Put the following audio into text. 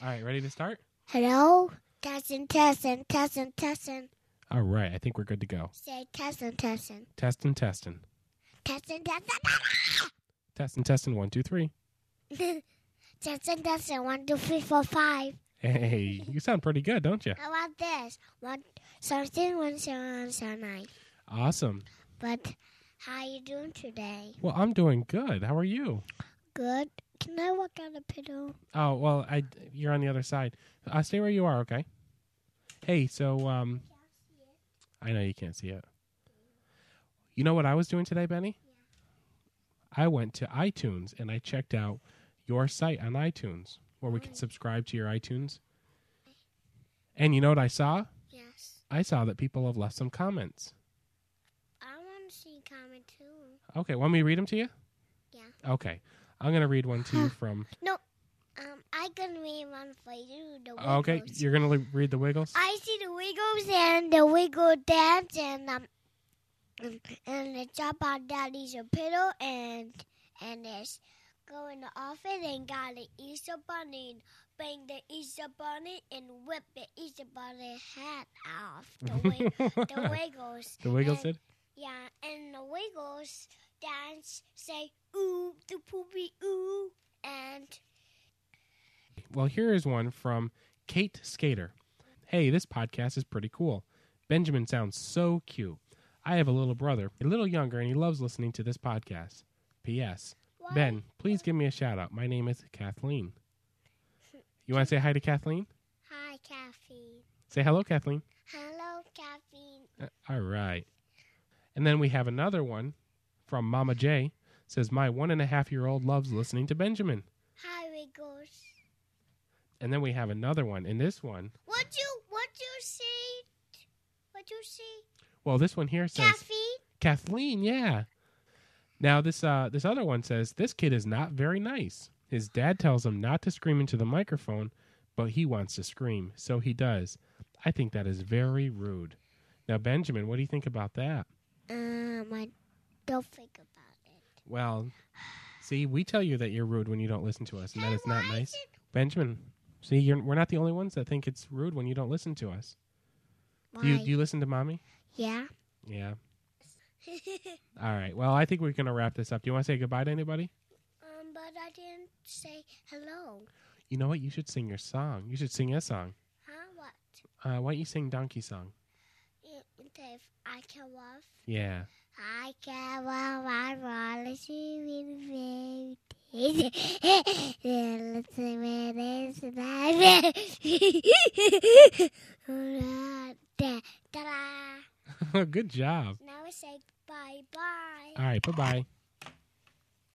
All right, ready to start? Hello? Testing, testing, testing, testing. All right, I think we're good to go. Say testing, testing. Testing, testing. Testing, testing. Testing, testing. 1, 2, 3. Testing, testing. 1, 2, 3, 4, 5. Hey, you sound pretty good, don't you? How about this? 1, 17, 1, 7, 7, 9. Awesome. But how you doing today? Well, I'm doing good. How are you? Good. Can I walk on the pillow? Oh, well, you're on the other side. Stay where you are, okay? Hey, so I know you can't see it. You know what I was doing today, Benny? Yeah. I went to iTunes and I checked out your site on iTunes where we can subscribe to your iTunes. And you know what I saw? Yes. I saw that people have left some comments. I want to see comment too. Okay, want me to read them to you? Yeah. Okay. I'm going to read one to you from... No. I can read one for you. The Wiggles. Okay, you're going to read the Wiggles? I see the Wiggles and the Wiggle dance and they jump on Daddy's pillow and it's go in the office and got the Easter bunny and bang the Easter bunny and whip the Easter bunny hat off. The Wiggles. The Wiggles did? Yeah, and the Wiggles dance say ooh the poopy ooh and. Well, here is one from Kate Skater. Hey, this podcast is pretty cool. Benjamin sounds so cute. I have a little brother, a little younger, and he loves listening to this podcast. P.S. What? Ben, please give me a shout out. My name is Kathleen. You want to say hi to Kathleen? Hi, Caffeine. Say hello, Kathleen. Hello, Caffeine. All right. And then we have another one from Mama J. Says, my 1.5-year-old loves listening to Benjamin. Hi, Wiggles. And then we have another one. And this one, What you see? What you see? well, this one here says, Caffeine? Kathleen, yeah. Now, this other one says, this kid is not very nice. His dad tells him not to scream into the microphone, but he wants to scream, so he does. I think that is very rude. Now, Benjamin, what do you think about that? I don't think about it. Well, see, we tell you that you're rude when you don't listen to us, and that is not why nice. is it- Benjamin, see, we're not the only ones that think it's rude when you don't listen to us. Why? Do you listen to Mommy? Yeah. Yeah. All right. Well, I think we're going to wrap this up. Do you want to say goodbye to anybody? But I didn't say hello. You know what? You should sing your song. You should sing a song. Huh? What? Why don't you sing Donkey Song? If I can love. Yeah. I can love my policy with baby. Listen, man, it's Ta-da. Good job. Now we say bye-bye. All right. Bye-bye.